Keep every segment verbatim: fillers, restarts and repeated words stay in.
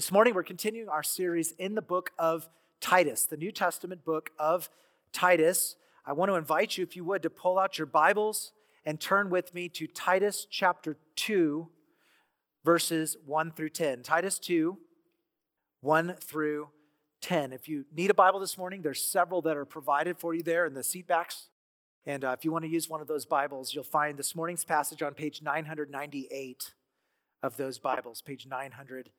This morning, we're continuing our series in the book of Titus, the New Testament book of Titus. I want to invite you, if you would, to pull out your Bibles and turn with me to Titus chapter two, verses one through ten. Titus two, one through ten. If you need a Bible this morning, there's several that are provided for you there in the seat backs. And uh, if you want to use one of those Bibles, you'll find this morning's passage on page nine ninety-eight of those Bibles, page nine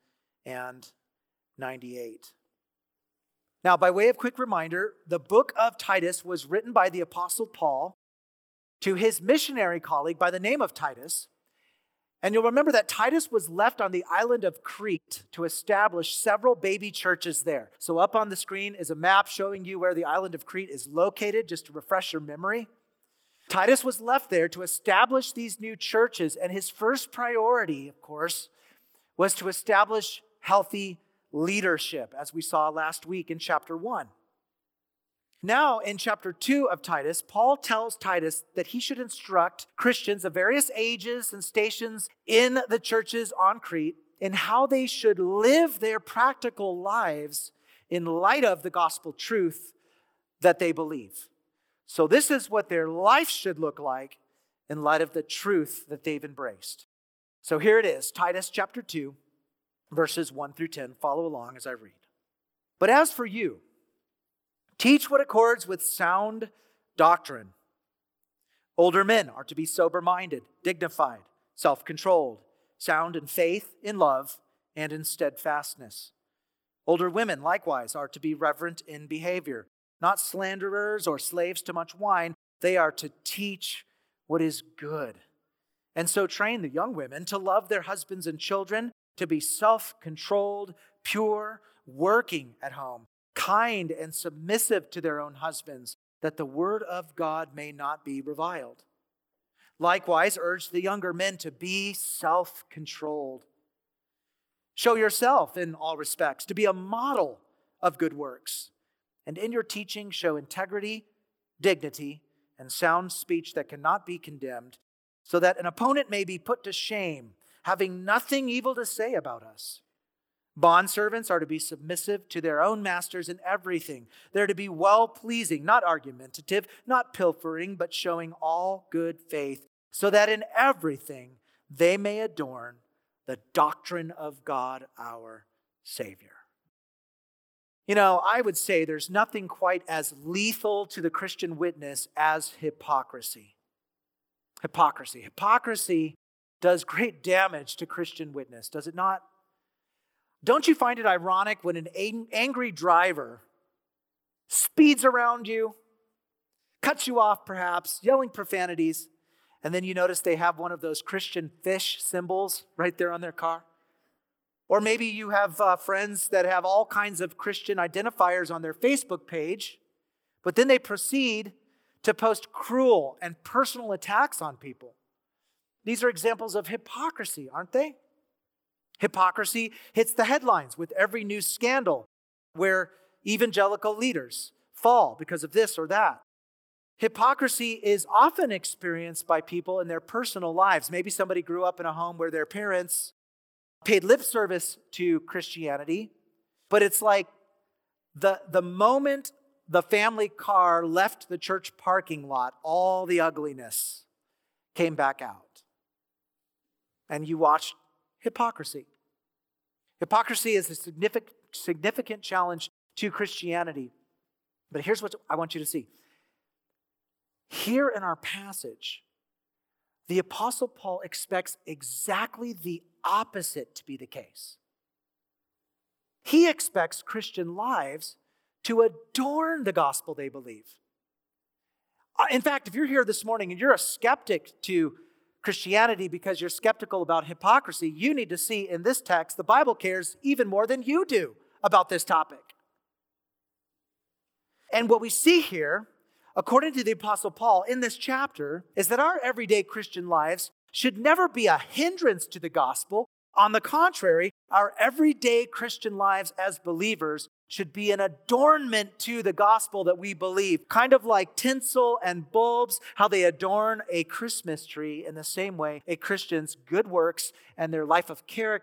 ninety-eight. Now, by way of quick reminder, the book of Titus was written by the Apostle Paul to his missionary colleague by the name of Titus. And you'll remember that Titus was left on the island of Crete to establish several baby churches there. So up on the screen is a map showing you where the island of Crete is located, just to refresh your memory. Titus was left there to establish these new churches, and his first priority, of course, was to establish healthy leadership, as we saw last week in chapter one. Now, in chapter two of Titus, Paul tells Titus that he should instruct Christians of various ages and stations in the churches on Crete in how they should live their practical lives in light of the gospel truth that they believe. So this is what their life should look like in light of the truth that they've embraced. So here it is, Titus chapter two, verses one through ten. Follow along as I read. But as for you, teach what accords with sound doctrine. Older men are to be sober-minded, dignified, self-controlled, sound in faith, in love, and in steadfastness. Older women likewise are to be reverent in behavior, not slanderers or slaves to much wine. They are to teach what is good. And so train the young women to love their husbands and children, to be self-controlled, pure, working at home, kind and submissive to their own husbands, that the word of God may not be reviled. Likewise, urge the younger men to be self-controlled. Show yourself in all respects to be a model of good works. And in your teaching, show integrity, dignity, and sound speech that cannot be condemned, so that an opponent may be put to shame, having nothing evil to say about us. Bondservants are to be submissive to their own masters in everything. They're to be well-pleasing, not argumentative, not pilfering, but showing all good faith, so that in everything they may adorn the doctrine of God our Savior. You know, I would say there's nothing quite as lethal to the Christian witness as hypocrisy. Hypocrisy. Hypocrisy does great damage to Christian witness, does it not? Don't you find it ironic when an angry driver speeds around you, cuts you off perhaps, yelling profanities, and then you notice they have one of those Christian fish symbols right there on their car? Or maybe you have uh, friends that have all kinds of Christian identifiers on their Facebook page, but then they proceed to post cruel and personal attacks on people. These are examples of hypocrisy, aren't they? Hypocrisy hits the headlines with every new scandal where evangelical leaders fall because of this or that. Hypocrisy is often experienced by people in their personal lives. Maybe somebody grew up in a home where their parents paid lip service to Christianity, but it's like the, the moment the family car left the church parking lot, all the ugliness came back out. And you watched hypocrisy. Hypocrisy is a significant, significant challenge to Christianity. But here's what I want you to see. Here in our passage, the Apostle Paul expects exactly the opposite to be the case. He expects Christian lives to adorn the gospel they believe. In fact, if you're here this morning and you're a skeptic to Christianity because you're skeptical about hypocrisy, you need to see in this text the Bible cares even more than you do about this topic. And what we see here, according to the Apostle Paul in this chapter, is that our everyday Christian lives should never be a hindrance to the gospel. On the contrary, our everyday Christian lives as believers should be an adornment to the gospel that we believe. Kind of like tinsel and bulbs, how they adorn a Christmas tree. In the same way, a Christian's good works and their life of character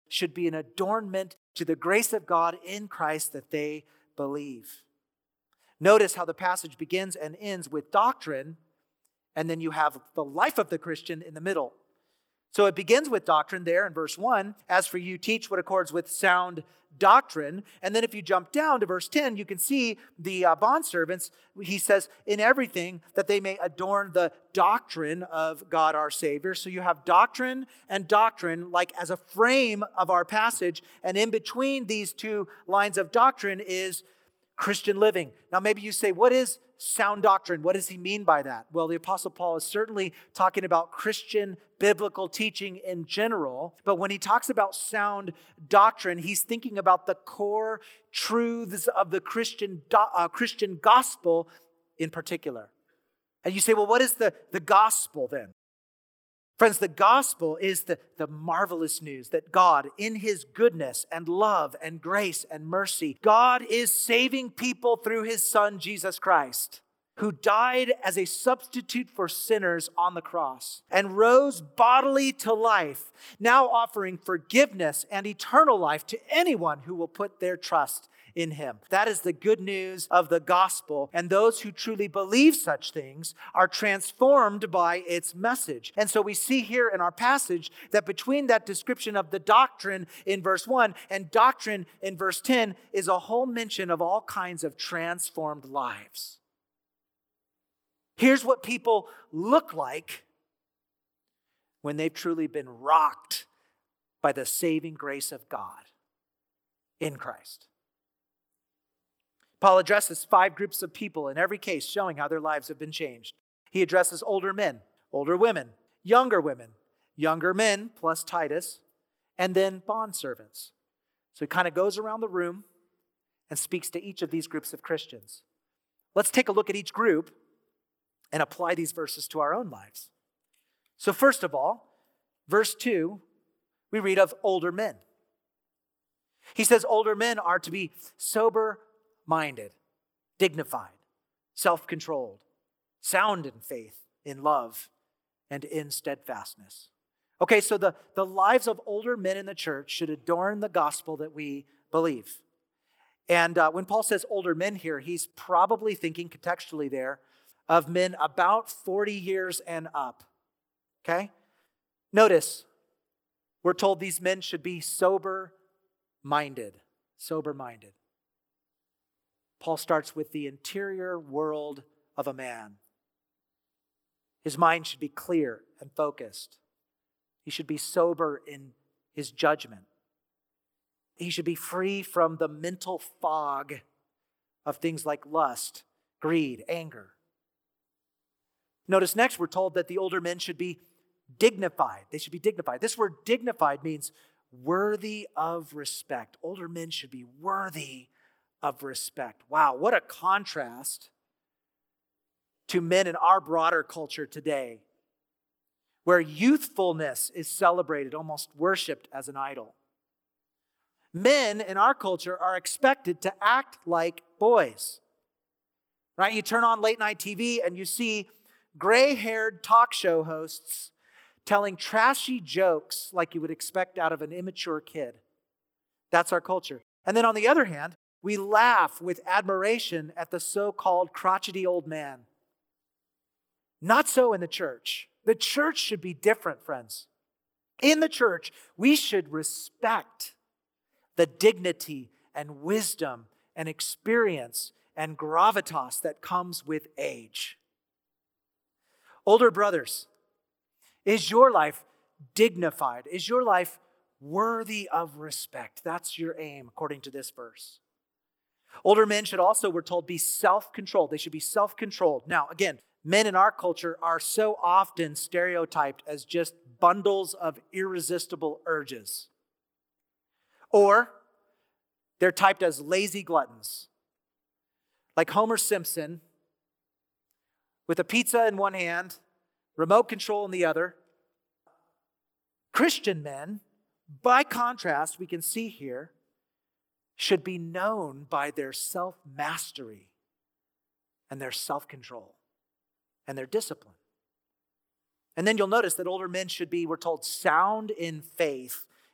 should be an adornment to the grace of God in Christ that they believe. Notice how the passage begins and ends with doctrine, and then you have the life of the Christian in the middle. So it begins with doctrine there in verse one. As for you, teach what accords with sound doctrine. And then if you jump down to verse ten, you can see the uh, bondservants. He says, in everything that they may adorn the doctrine of God our Savior. So you have doctrine and doctrine like as a frame of our passage. And in between these two lines of doctrine is Christian living. Now maybe you say, what is sound doctrine? What does he mean by that? Well, the Apostle Paul is certainly talking about Christian biblical teaching in general, but when he talks about sound doctrine, he's thinking about the core truths of the Christian do- uh, Christian gospel in particular. And you say, well, what is the, the gospel then? Friends, the gospel is the, the marvelous news that God, in his goodness and love and grace and mercy, God is saving people through his Son, Jesus Christ, who died as a substitute for sinners on the cross and rose bodily to life, now offering forgiveness and eternal life to anyone who will put their trust in him. That is the good news of the gospel, and those who truly believe such things are transformed by its message. And so we see here in our passage that between that description of the doctrine in verse one and doctrine in verse ten is a whole mention of all kinds of transformed lives. Here's what people look like when they've truly been rocked by the saving grace of God in Christ. Paul addresses five groups of people in every case, showing how their lives have been changed. He addresses older men, older women, younger women, younger men plus Titus, and then bondservants. So he kind of goes around the room and speaks to each of these groups of Christians. Let's take a look at each group and apply these verses to our own lives. So first of all, verse two, we read of older men. He says older men are to be sober-minded, dignified, self-controlled, sound in faith, in love, and in steadfastness. Okay, so the, the lives of older men in the church should adorn the gospel that we believe. And uh, when Paul says older men here, he's probably thinking contextually there of men about forty years and up. Okay? Notice, we're told these men should be sober-minded. Sober-minded. Paul starts with the interior world of a man. His mind should be clear and focused. He should be sober in his judgment. He should be free from the mental fog of things like lust, greed, anger. Notice next we're told that the older men should be dignified. They should be dignified. This word dignified means worthy of respect. Older men should be worthy of respect. Wow, what a contrast to men in our broader culture today, where youthfulness is celebrated, almost worshiped as an idol. Men in our culture are expected to act like boys. Right? You turn on late night T V and you see gray-haired talk show hosts telling trashy jokes like you would expect out of an immature kid. That's our culture. And then on the other hand, we laugh with admiration at the so-called crotchety old man. Not so in the church. The church should be different, friends. In the church, we should respect the dignity and wisdom and experience and gravitas that comes with age. Older brothers, is your life dignified? Is your life worthy of respect? That's your aim, according to this verse. Older men should also, we're told, be self-controlled. They should be self-controlled. Now, again, men in our culture are so often stereotyped as just bundles of irresistible urges. Or they're typed as lazy gluttons. Like Homer Simpson, with a pizza in one hand, remote control in the other. Christian men, by contrast, we can see here, should be known by their self-mastery and their self-control and their discipline. And then you'll notice that older men should be, we're told, sound in faith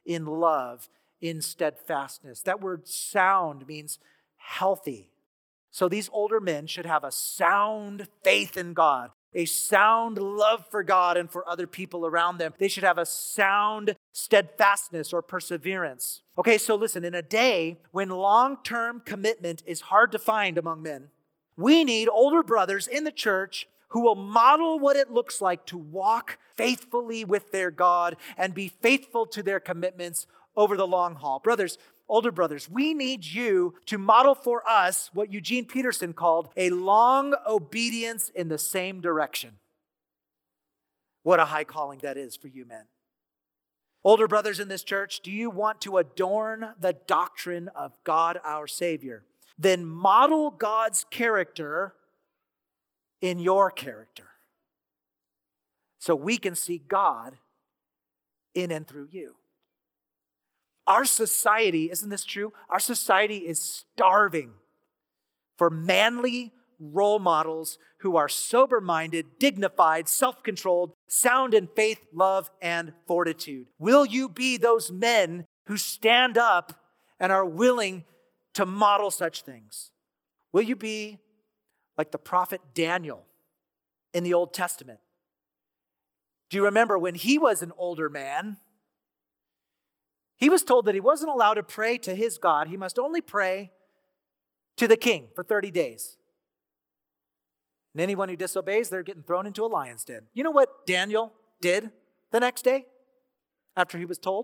in love, in steadfastness. That word sound means healthy. So these older men should have a sound faith in God, a sound love for God and for other people around them. They should have a sound steadfastness or perseverance. Okay, so listen, in a day when long-term commitment is hard to find among men, we need older brothers in the church who will model what it looks like to walk faithfully with their God and be faithful to their commitments over the long haul. Brothers, older brothers, we need you to model for us what Eugene Peterson called a long obedience in the same direction. What a high calling that is for you men. Older brothers in this church, do you want to adorn the doctrine of God our Savior? Then model God's character in your character so we can see God in and through you. Our society, isn't this true? Our society is starving for manly role models who are sober-minded, dignified, self-controlled, sound in faith, love, and fortitude. Will you be those men who stand up and are willing to model such things? Will you be like the prophet Daniel in the Old Testament? Do you remember when he was an older man, he was told that he wasn't allowed to pray to his God. He must only pray to the king for thirty days. And anyone who disobeys, they're getting thrown into a lion's den. You know what Daniel did the next day after he was told?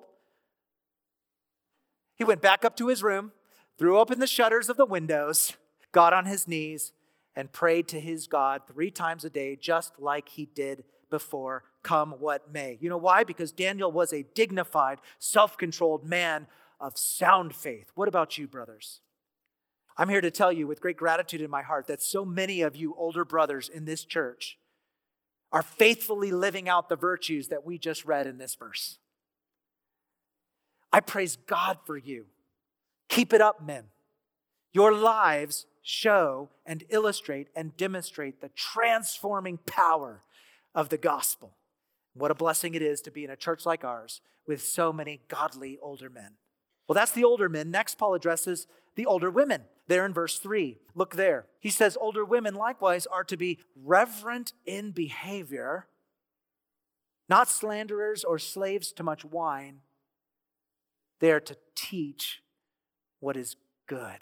He went back up to his room, threw open the shutters of the windows, got on his knees, and prayed to his God three times a day, just like he did before, come what may. You know why? Because Daniel was a dignified, self-controlled man of sound faith. What about you, brothers? I'm here to tell you with great gratitude in my heart that so many of you older brothers in this church are faithfully living out the virtues that we just read in this verse. I praise God for you. Keep it up, men. Your lives show and illustrate and demonstrate the transforming power of the gospel. What a blessing it is to be in a church like ours with so many godly older men. Well, that's the older men. Next, Paul addresses the older women. There in verse three, look there. He says, older women likewise are to be reverent in behavior, not slanderers or slaves to much wine. They are to teach what is good.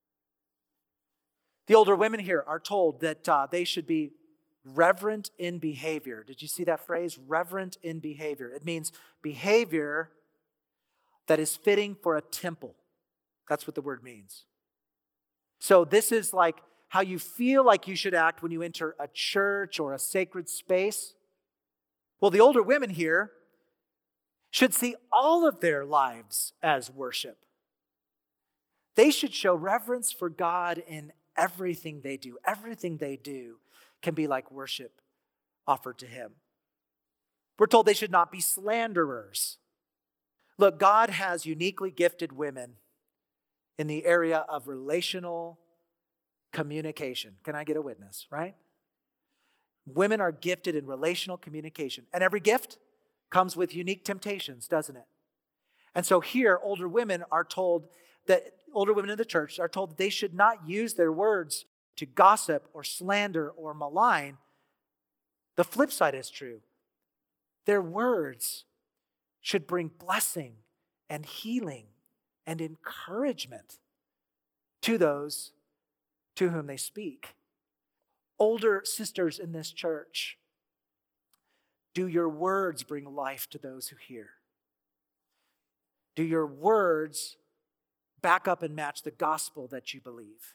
The older women here are told that uh, they should be reverent in behavior. Did you see that phrase? Reverent in behavior. It means behavior that is fitting for a temple. That's what the word means. So this is like how you feel like you should act when you enter a church or a sacred space. Well, the older women here should see all of their lives as worship. They should show reverence for God in everything they do. Everything they do can be like worship offered to Him. We're told they should not be slanderers. Look, God has uniquely gifted women in the area of relational communication. Can I get a witness, right? Women are gifted in relational communication. And every gift comes with unique temptations, doesn't it? And so here, older women are told that, older women in the church are told that they should not use their words to gossip or slander or malign. The flip side is true. Their words should bring blessing and healing and encouragement to those to whom they speak. Older sisters in this church, do your words bring life to those who hear? Do your words back up and match the gospel that you believe?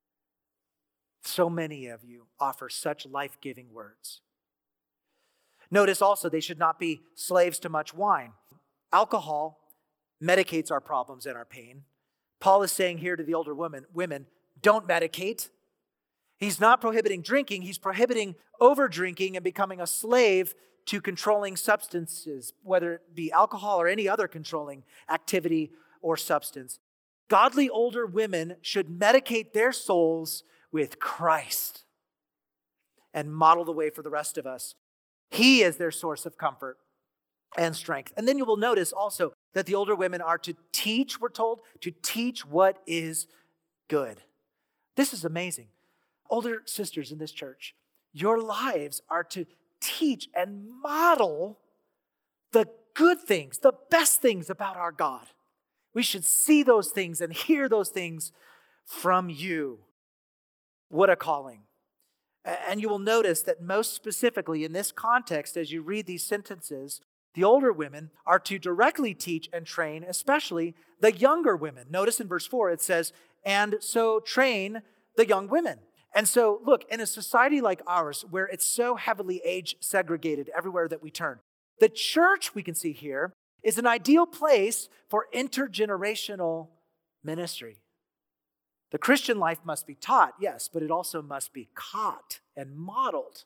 So many of you offer such life-giving words. Notice also they should not be slaves to much wine. Alcohol medicates our problems and our pain. Paul is saying here to the older women, women, don't medicate. He's not prohibiting drinking. He's prohibiting over-drinking and becoming a slave to controlling substances, whether it be alcohol or any other controlling activity or substance. Godly older women should medicate their souls with Christ and model the way for the rest of us. He is their source of comfort and strength. And then you will notice also that the older women are to teach, we're told, to teach what is good. This is amazing. Older sisters in this church, your lives are to teach and model the good things, the best things about our God. We should see those things and hear those things from you. What a calling. And you will notice that most specifically in this context, as you read these sentences, the older women are to directly teach and train, especially the younger women. Notice in verse four, it says, and so train the young women. And so, look, in a society like ours, where it's so heavily age segregated everywhere that we turn, the church, we can see here, is an ideal place for intergenerational ministry. The Christian life must be taught, yes, but it also must be caught and modeled.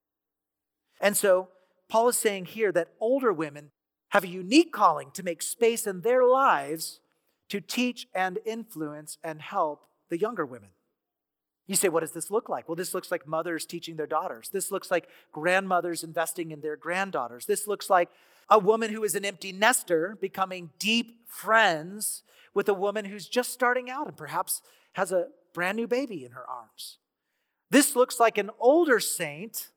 And so, Paul is saying here that older women have a unique calling to make space in their lives to teach and influence and help the younger women. You say, what does this look like? Well, this looks like mothers teaching their daughters. This looks like grandmothers investing in their granddaughters. This looks like a woman who is an empty nester becoming deep friends with a woman who's just starting out and perhaps has a brand new baby in her arms. This looks like an older saint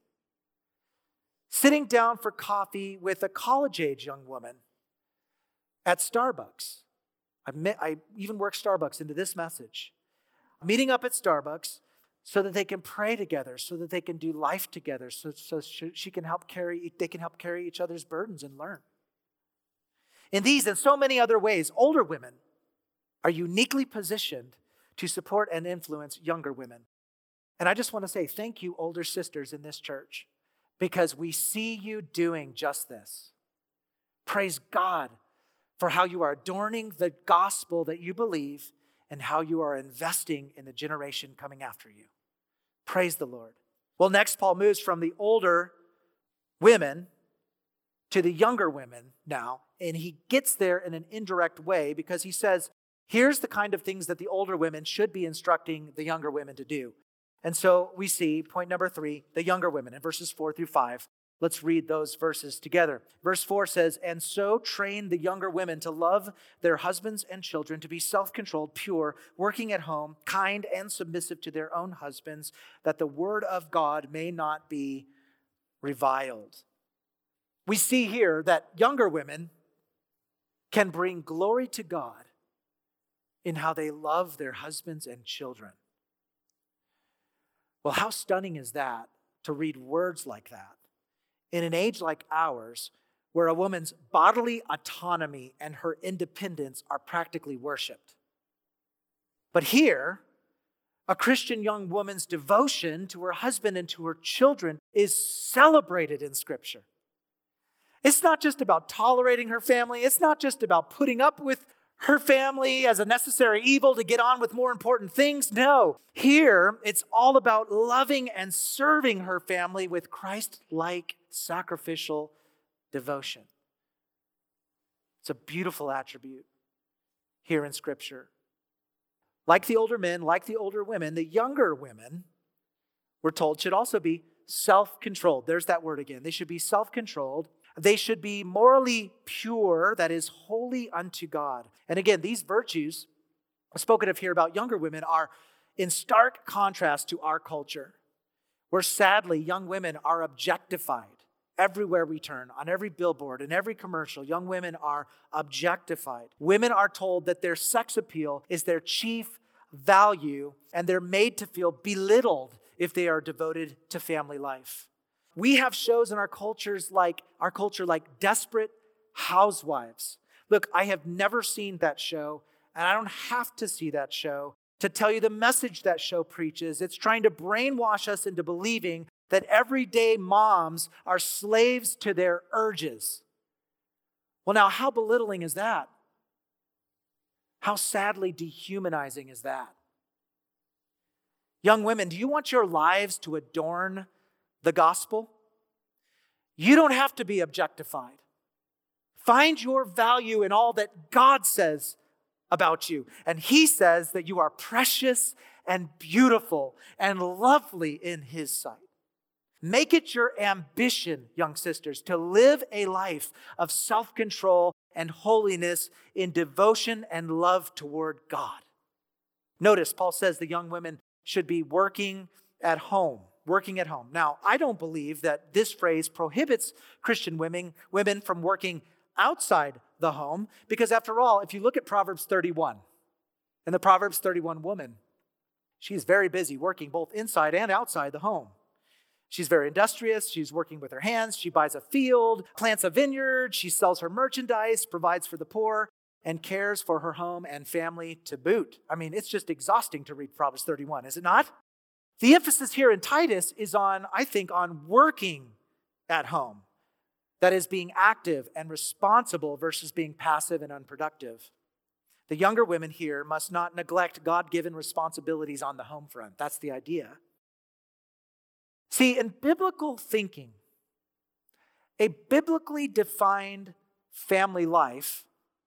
sitting down for coffee with a college-age young woman at Starbucks. I, met, I even worked Starbucks into this message. Meeting up at Starbucks so that they can pray together, so that they can do life together, so, so she can help carry, they can help carry each other's burdens and learn. In these and so many other ways, older women are uniquely positioned to support and influence younger women. And I just want to say thank you, older sisters in this church, because we see you doing just this. Praise God for how you are adorning the gospel that you believe and how you are investing in the generation coming after you. Praise the Lord. Well, next, Paul moves from the older women to the younger women now, and he gets there in an indirect way because he says, here's the kind of things that the older women should be instructing the younger women to do. And so we see point number three, the younger women in verses four through five. Let's read those verses together. Verse four says, and so train the younger women to love their husbands and children, to be self-controlled, pure, working at home, kind and submissive to their own husbands, that the word of God may not be reviled. We see here that younger women can bring glory to God in how they love their husbands and children. Well, how stunning is that to read words like that in an age like ours, where a woman's bodily autonomy and her independence are practically worshiped. But here, a Christian young woman's devotion to her husband and to her children is celebrated in Scripture. It's not just about tolerating her family. It's not just about putting up with her family as a necessary evil to get on with more important things. No, here it's all about loving and serving her family with Christ-like sacrificial devotion. It's a beautiful attribute here in Scripture. Like the older men, like the older women, the younger women, we're told, should also be self-controlled. There's that word again. They should be self-controlled. They should be morally pure, that is, holy unto God. And again, these virtues spoken of here about younger women are in stark contrast to our culture, where sadly young women are objectified. Everywhere we turn, on every billboard, in every commercial, young women are objectified. Women are told that their sex appeal is their chief value, and they're made to feel belittled if they are devoted to family life. We have shows in our cultures like our culture like Desperate Housewives. Look, I have never seen that show, and I don't have to see that show to tell you the message that show preaches. It's trying to brainwash us into believing that everyday moms are slaves to their urges. Well, now, how belittling is that? How sadly dehumanizing is that? Young women, do you want your lives to adorn the gospel? You don't have to be objectified. Find your value in all that God says about you. And He says that you are precious and beautiful and lovely in His sight. Make it your ambition, young sisters, to live a life of self-control and holiness in devotion and love toward God. Notice, Paul says the young women should be working at home, working at home. Now, I don't believe that this phrase prohibits Christian women, women from working outside the home, because after all, if you look at Proverbs thirty-one, and the Proverbs thirty-one woman, she's very busy working both inside and outside the home. She's very industrious. She's working with her hands. She buys a field, plants a vineyard. She sells her merchandise, provides for the poor, and cares for her home and family to boot. I mean, it's just exhausting to read Proverbs thirty-one, is it not? The emphasis here in Titus is on, I think, on working at home. That is, being active and responsible versus being passive and unproductive. The younger women here must not neglect God-given responsibilities on the home front. That's the idea. See, in biblical thinking, a biblically defined family life,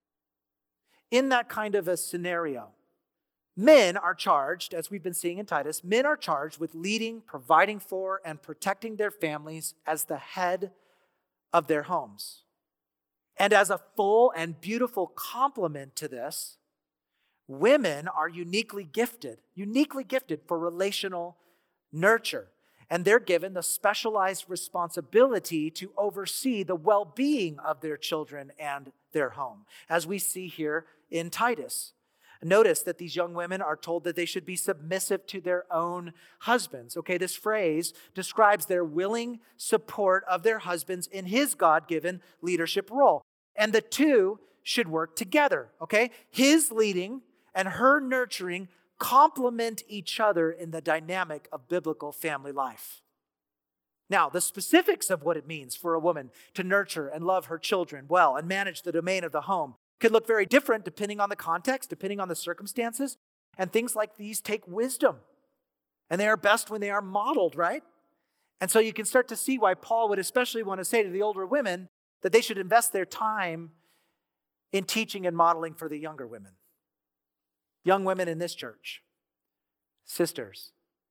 in that kind of a scenario, men are charged, as we've been seeing in Titus, men are charged with leading, providing for, and protecting their families as the head of their homes. And as a full and beautiful complement to this, women are uniquely gifted, uniquely gifted for relational nurture. And they're given the specialized responsibility to oversee the well-being of their children and their home, as we see here in Titus. Notice that these young women are told that they should be submissive to their own husbands. Okay, this phrase describes their willing support of their husbands in his God-given leadership role. And the two should work together, okay? His leading and her nurturing complement each other in the dynamic of biblical family life. Now, the specifics of what it means for a woman to nurture and love her children well and manage the domain of the home could look very different depending on the context, depending on the circumstances. And things like these take wisdom. And they are best when they are modeled, right? And so you can start to see why Paul would especially want to say to the older women that they should invest their time in teaching and modeling for the younger women. Young women in this church, sisters,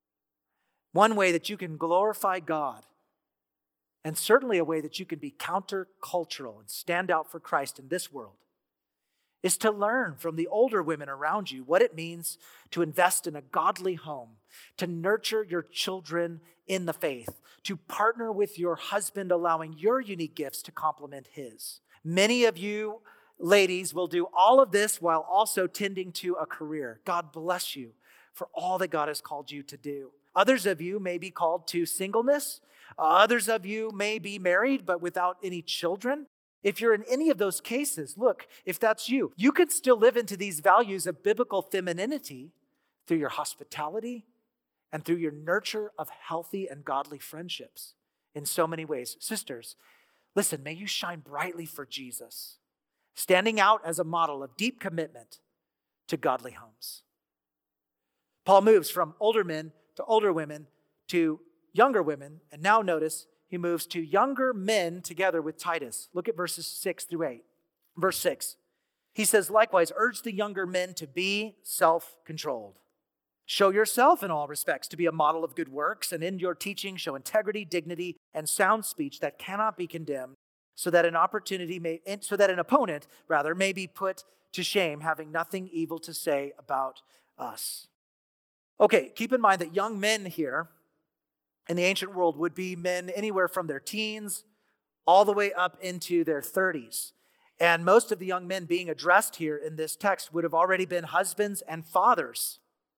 one way that you can glorify God, and certainly a way that you can be countercultural and stand out for Christ in this world, is to learn from the older women around you what it means to invest in a godly home, to nurture your children in the faith, to partner with your husband, allowing your unique gifts to complement his. Many of you ladies will do all of this while also tending to a career. God bless you for all that God has called you to do. Others of you may be called to singleness. Others of you may be married but without any children. If you're in any of those cases, look, if that's you, you could still live into these values of biblical femininity through your hospitality and through your nurture of healthy and godly friendships in so many ways. Sisters, listen, may you shine brightly for Jesus, standing out as a model of deep commitment to godly homes. Paul moves from older men to older women to younger women, and now notice he moves to younger men together with Titus. Look at verses six through eight. Verse six, he says, likewise, urge the younger men to be self-controlled. Show yourself in all respects to be a model of good works, and in your teaching show integrity, dignity, and sound speech that cannot be condemned, so that an opportunity may, so that an opponent, rather, may be put to shame, having nothing evil to say about us. Okay, keep in mind that young men here in the ancient world would be men anywhere from their teens all the way up into their thirties. And most of the young men being addressed here in this text would have already been husbands and fathers.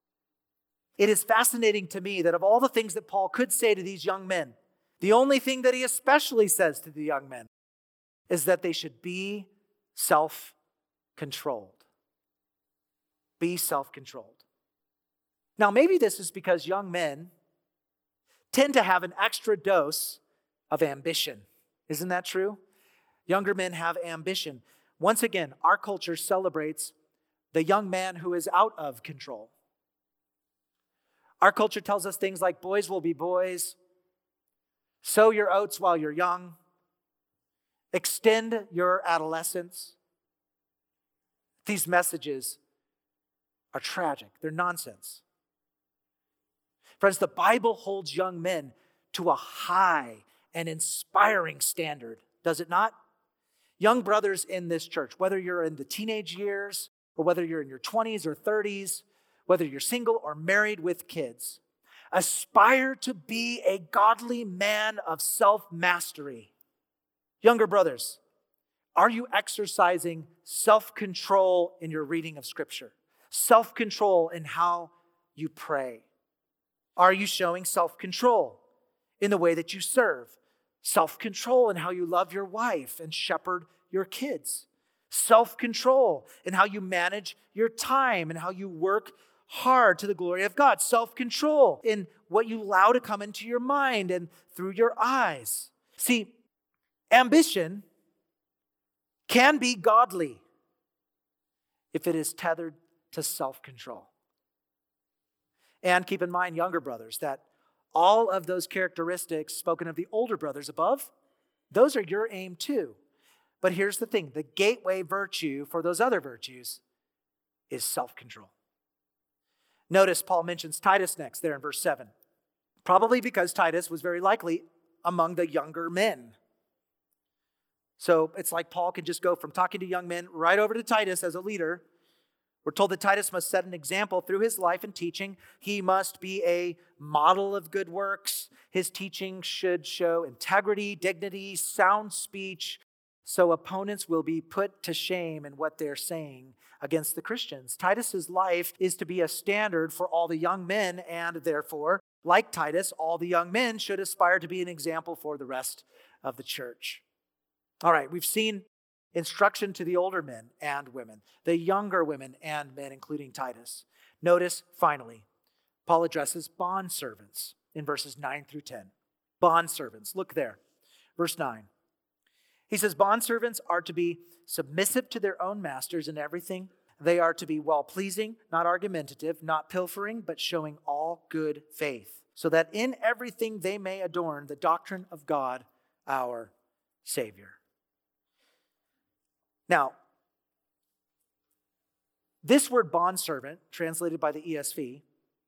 It is fascinating to me that of all the things that Paul could say to these young men, the only thing that he especially says to the young men is that they should be self-controlled. Be self-controlled. Now, maybe this is because young men tend to have an extra dose of ambition. Isn't that true? Younger men have ambition. Once again, our culture celebrates the young man who is out of control. Our culture tells us things like boys will be boys, sow your oats while you're young, extend your adolescence. These messages are tragic. They're nonsense. Friends, the Bible holds young men to a high and inspiring standard, does it not? Young brothers in this church, whether you're in the teenage years or whether you're in your twenties or thirties, whether you're single or married with kids, aspire to be a godly man of self-mastery. Younger brothers, are you exercising self-control in your reading of Scripture? Self-control in how you pray? Are you showing self-control in the way that you serve? Self-control in how you love your wife and shepherd your kids? Self-control in how you manage your time and how you work hard to the glory of God? Self-control in what you allow to come into your mind and through your eyes? See, ambition can be godly if it is tethered to self-control. And keep in mind, younger brothers, that all of those characteristics spoken of the older brothers above, those are your aim too. But here's the thing, the gateway virtue for those other virtues is self-control. Notice Paul mentions Titus next there in verse seven. Probably because Titus was very likely among the younger men. So it's like Paul can just go from talking to young men right over to Titus as a leader. We're told that Titus must set an example through his life and teaching. He must be a model of good works. His teaching should show integrity, dignity, sound speech, so opponents will be put to shame in what they're saying against the Christians. Titus's life is to be a standard for all the young men, and therefore, like Titus, all the young men should aspire to be an example for the rest of the church. All right, we've seen instruction to the older men and women, the younger women and men, including Titus. Notice, finally, Paul addresses bondservants in verses nine through ten. Bondservants, look there. Verse nine. He says, bondservants are to be submissive to their own masters in everything. They are to be well-pleasing, not argumentative, not pilfering, but showing all good faith, so that in everything they may adorn the doctrine of God, our Savior. Now, this word bondservant, translated by the E S V,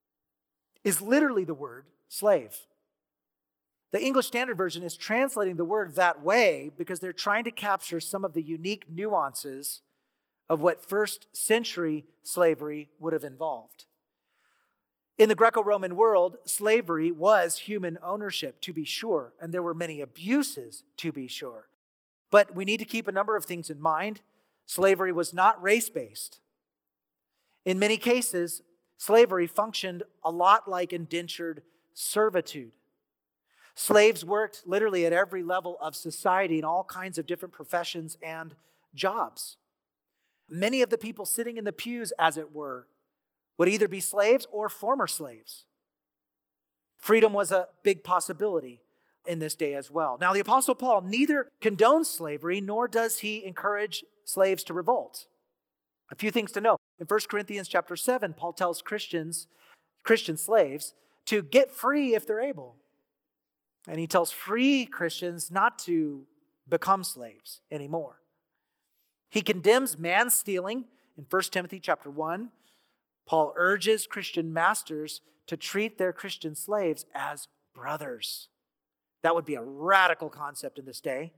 is literally the word slave. The English Standard Version is translating the word that way because they're trying to capture some of the unique nuances of what first century slavery would have involved. In the Greco-Roman world, slavery was human ownership, to be sure, and there were many abuses, to be sure. But we need to keep a number of things in mind. Slavery was not race-based. In many cases, slavery functioned a lot like indentured servitude. Slaves worked literally at every level of society in all kinds of different professions and jobs. Many of the people sitting in the pews, as it were, would either be slaves or former slaves. Freedom was a big possibility in this day as well. Now, the Apostle Paul neither condones slavery, nor does he encourage slaves to revolt. A few things to know. In First Corinthians chapter seven, Paul tells Christians, Christian slaves, to get free if they're able. And he tells free Christians not to become slaves anymore. He condemns man-stealing in First Timothy chapter one. Paul urges Christian masters to treat their Christian slaves as brothers. That would be a radical concept in this day.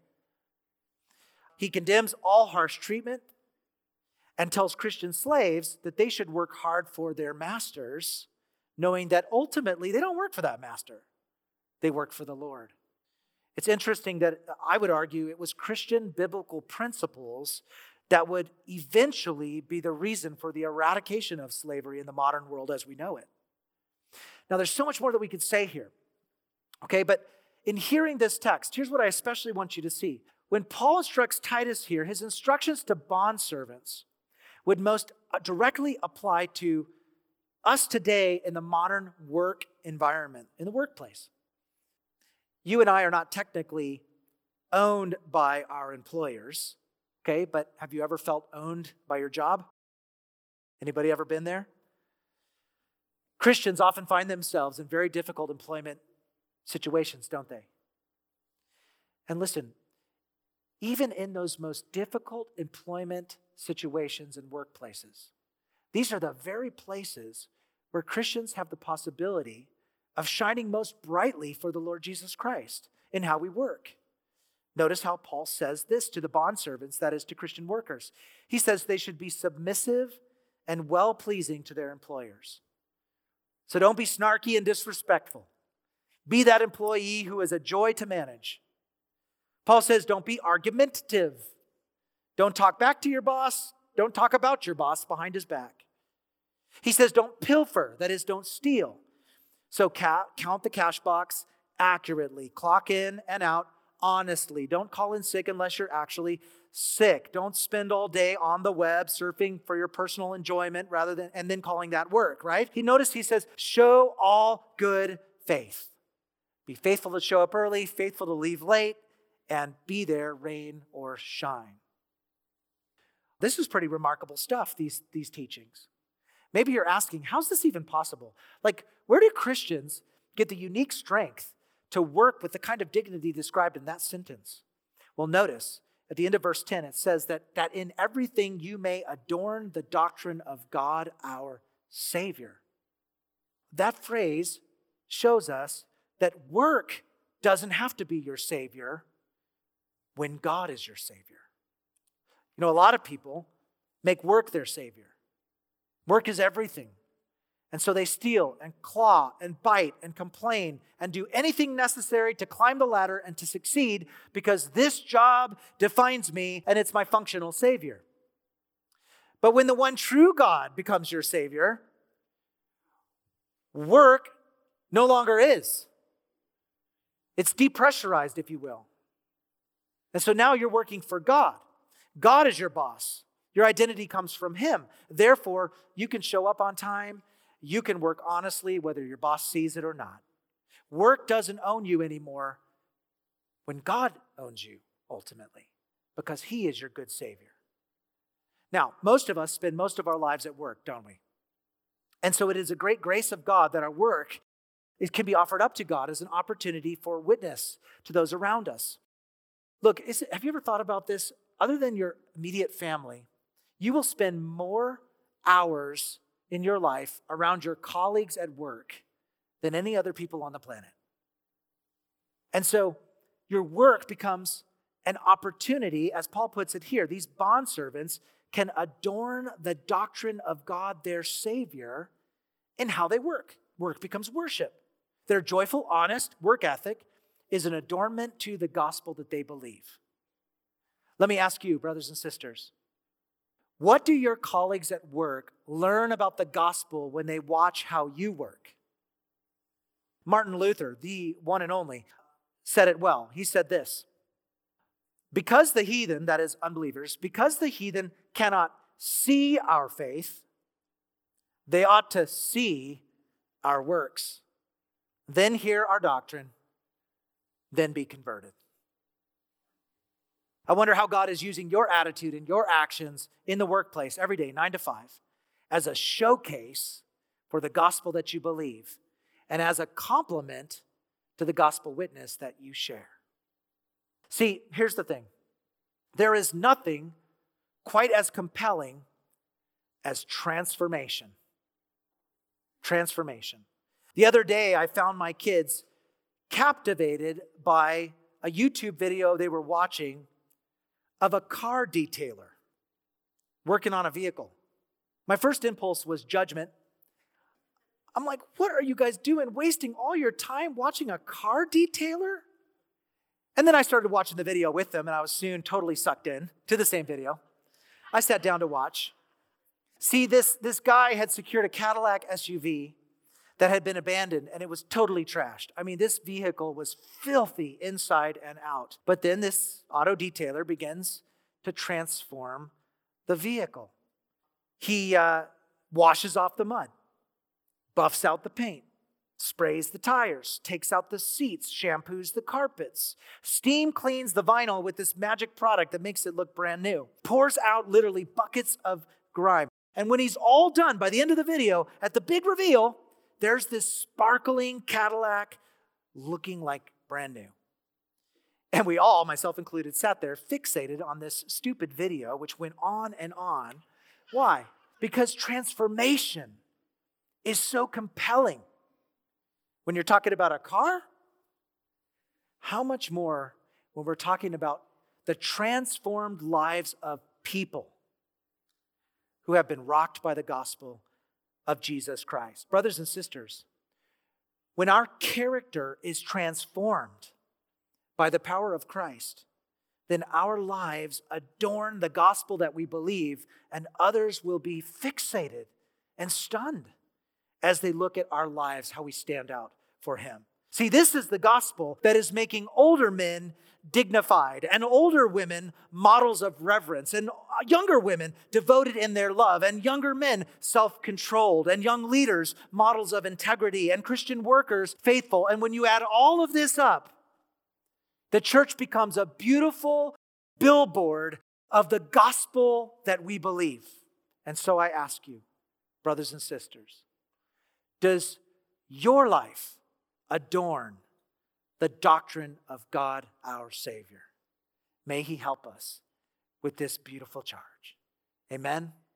He condemns all harsh treatment and tells Christian slaves that they should work hard for their masters, knowing that ultimately they don't work for that master. They work for the Lord. It's interesting that I would argue it was Christian biblical principles that would eventually be the reason for the eradication of slavery in the modern world as we know it. Now, there's so much more that we could say here. Okay, but in hearing this text, here's what I especially want you to see. When Paul instructs Titus here, his instructions to bondservants would most directly apply to us today in the modern work environment, in the workplace. You and I are not technically owned by our employers, okay? But have you ever felt owned by your job? Anybody ever been there? Christians often find themselves in very difficult employment situations, don't they? And listen, even in those most difficult employment situations and workplaces, these are the very places where Christians have the possibility of shining most brightly for the Lord Jesus Christ in how we work. Notice how Paul says this to the bondservants, that is, to Christian workers. He says they should be submissive and well-pleasing to their employers. So don't be snarky and disrespectful. Be that employee who is a joy to manage. Paul says don't be argumentative. Don't talk back to your boss. Don't talk about your boss behind his back. He says don't pilfer, that is, don't steal. So count the cash box accurately. Clock in and out honestly. Don't call in sick unless you're actually sick. Don't spend all day on the web surfing for your personal enjoyment rather than and then calling that work, right? He noticed he says, show all good faith. Be faithful to show up early, faithful to leave late, and be there, rain or shine. This is pretty remarkable stuff, these, these teachings. Maybe you're asking, how's this even possible? Like, where do Christians get the unique strength to work with the kind of dignity described in that sentence? Well, notice at the end of verse ten, it says that, that in everything you may adorn the doctrine of God our Savior. That phrase shows us that work doesn't have to be your Savior when God is your Savior. You know, a lot of people make work their Savior. Work is everything. And so they steal and claw and bite and complain and do anything necessary to climb the ladder and to succeed because this job defines me and it's my functional Savior. But when the one true God becomes your Savior, work no longer is. It's depressurized, if you will. And so now you're working for God. God is your boss. Your identity comes from Him. Therefore, you can show up on time. You can work honestly, whether your boss sees it or not. Work doesn't own you anymore when God owns you, ultimately, because He is your good Savior. Now, most of us spend most of our lives at work, don't we? And so it is a great grace of God that our work it can be offered up to God as an opportunity for witness to those around us. Look, is it, have you ever thought about this? Other than your immediate family, you will spend more hours in your life around your colleagues at work than any other people on the planet. And so your work becomes an opportunity, as Paul puts it here. These bondservants can adorn the doctrine of God, their Savior, in how they work. Work becomes worship. Their joyful, honest work ethic is an adornment to the gospel that they believe. Let me ask you, brothers and sisters, what do your colleagues at work learn about the gospel when they watch how you work? Martin Luther, the one and only, said it well. He said this: because the heathen, that is unbelievers, because the heathen cannot see our faith, they ought to see our works, then hear our doctrine, then be converted. I wonder how God is using your attitude and your actions in the workplace every day, nine to five, as a showcase for the gospel that you believe and as a complement to the gospel witness that you share. See, here's the thing. There is nothing quite as compelling as transformation. Transformation. The other day, I found my kids captivated by a YouTube video they were watching of a car detailer working on a vehicle. My first impulse was judgment. I'm like, what are you guys doing? Wasting all your time watching a car detailer? And then I started watching the video with them, and I was soon totally sucked in to the same video. I sat down to watch. See, this, this guy had secured a Cadillac S U V that had been abandoned, and it was totally trashed. I mean, this vehicle was filthy inside and out. But then this auto detailer begins to transform the vehicle. He uh, washes off the mud, buffs out the paint, sprays the tires, takes out the seats, shampoos the carpets, steam cleans the vinyl with this magic product that makes it look brand new, pours out literally buckets of grime. And when he's all done, by the end of the video, at the big reveal, there's this sparkling Cadillac looking like brand new. And we all, myself included, sat there fixated on this stupid video, which went on and on. Why? Because transformation is so compelling. When you're talking about a car, how much more when we're talking about the transformed lives of people who have been rocked by the gospel of Jesus Christ. Brothers and sisters, when our character is transformed by the power of Christ, then our lives adorn the gospel that we believe, and others will be fixated and stunned as they look at our lives, how we stand out for Him. See, this is the gospel that is making older men dignified and older women models of reverence and younger women devoted in their love and younger men self-controlled and young leaders models of integrity and Christian workers faithful. And when you add all of this up, the church becomes a beautiful billboard of the gospel that we believe. And so I ask you, brothers and sisters, does your life adorn the doctrine of God our Savior? May He help us with this beautiful charge. Amen.